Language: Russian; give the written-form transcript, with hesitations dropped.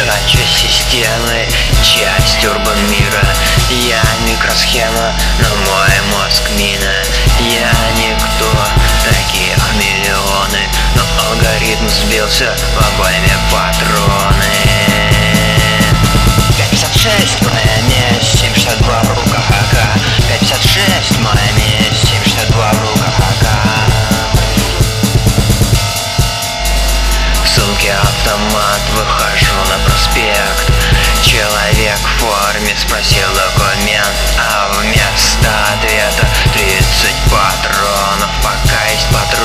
часть системы, часть урбан мира. Я микросхема, но мой мозг мина. Я никто, таких миллионы, но алгоритм сбился в обойме патроны. 556 моя месть, 762 в руках АК. 556 моя месть, 762 в руках АК. В сумке автомат, выхожу на проспект. Человек в форме спросил документ, а вместо ответа 30 патронов. Пока есть патроны.